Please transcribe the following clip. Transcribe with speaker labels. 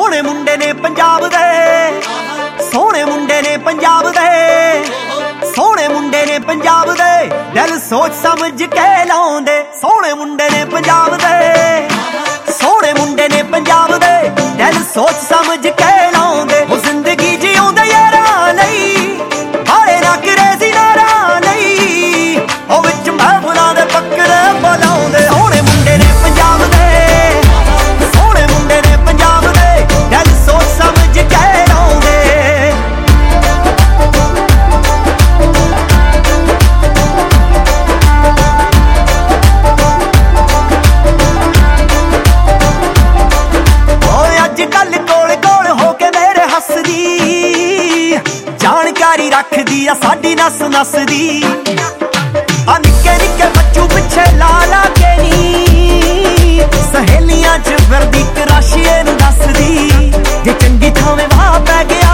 Speaker 1: ਸੋਹਣੇ ਮੁੰਡੇ ਨੇ ਪੰਜਾਬ ਦੇ, ਸੋਹਣੇ ਮੁੰਡੇ ਨੇ ਪੰਜਾਬ ਦੇ, ਸੋਹਣੇ ਮੁੰਡੇ ਨੇ ਪੰਜਾਬ ਦੇ, ਦਿਲ ਸੋਚ ਸਮਝ ਕੇ ਲਾਉਂਦੇ। ਸੋਹਣੇ ਮੁੰਡੇ ਨੇ ਪੰਜਾਬ ਦੇ, ਸੋਹਣੇ ਮੁੰਡੇ ਨੇ ਪੰਜਾਬ ਦੇ, ਦਿਲ ਸੋਚ ਸਮਝ ਕੇ ਲਾਉਂਦੇ। ਉਹ ਜ਼ਿੰਦਗੀ ਜਿਉਂਦੇ ਯਾਰਾਂ ਲਈ ਬਾਲੇ ਨਾ ਕਰੇਜ਼ੀ ਨਾਰਾਂ ਲਈ, ਉਹ ਵਿੱਚ ਮਹਿਫਲਾਂ ਦੇ ਬੱਕਰੇ ਬੁਲਾਉਂਦੇ। ਸੋਹਣੇ ਮੁੰਡੇ ਨੇ ਪੰਜਾਬ ਦੇ, ਸੋਹਣੇ ਮੁੰਡੇ ਨੇ ਪੰਜਾਬ ਦੇ, ਦਿਲ ਸੋਚ ਸਮਝ ਕੇ ਲਾਉਂਦੇ। ਜਾਣਕਾਰੀ ਰੱਖਦੀ ਆ ਸਾਡੀ ਨਸ ਨਸ ਦੀ, ਆ ਨਿੱਕੇ ਨਿੱਕੇ ਬੱਚੂ ਪਿੱਛੇ ਲਾ ਲਾ ਕੇ ਨੀ, ਸਹੇਲੀਆਂ ਚ ਫਿਰਦੀ ਕਰਾਸ਼ੀਏ ਨੂੰ ਦੱਸਦੀ। ਜੇ ਚੰਗੀ ਥਾਵੇਂ ਵਾਹ ਪੈ ਗਿਆ